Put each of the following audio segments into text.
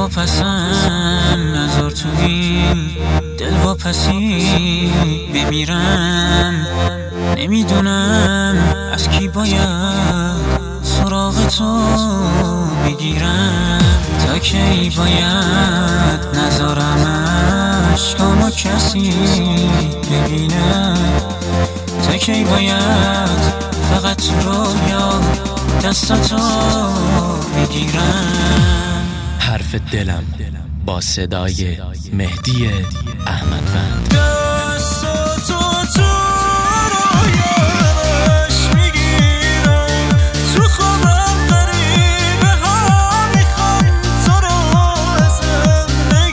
واپسم نذار تو این دل واپسی بمیرم. نمیدونم از کی باید سراغ تو بگیرم. تا کی باید نذارم اشکامو کسی ببینه. تا کی باید فقط تو رویا دستاتو بگیرم. حرف دلم با صدای مهدی احمدوند. دستاتو تو رویاش میگیرم. تو خوابم غریبه ها میخوان تو رو ازم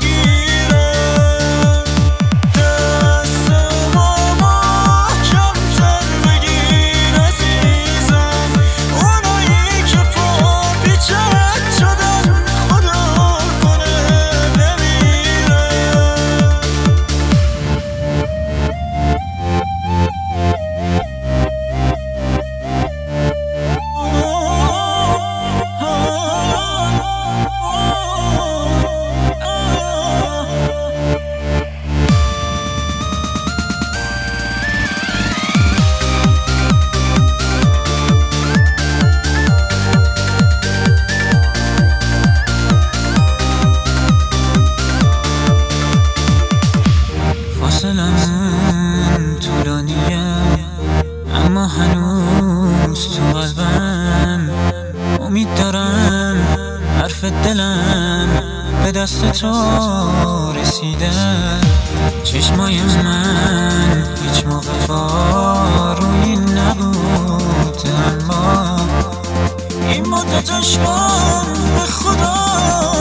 بگیرم. دستمو محکم‌تر بگیر عزیزم. اونایی که پاپیچک شدن خدا کنه بمیرم. فاصلمون طولانیه اما هنوز تو قلبم. امید دارم حرف دلم به دست تو رسیده. چشمای من هیچ موقع بارونی نبود، اما این مدت عشقم به خدا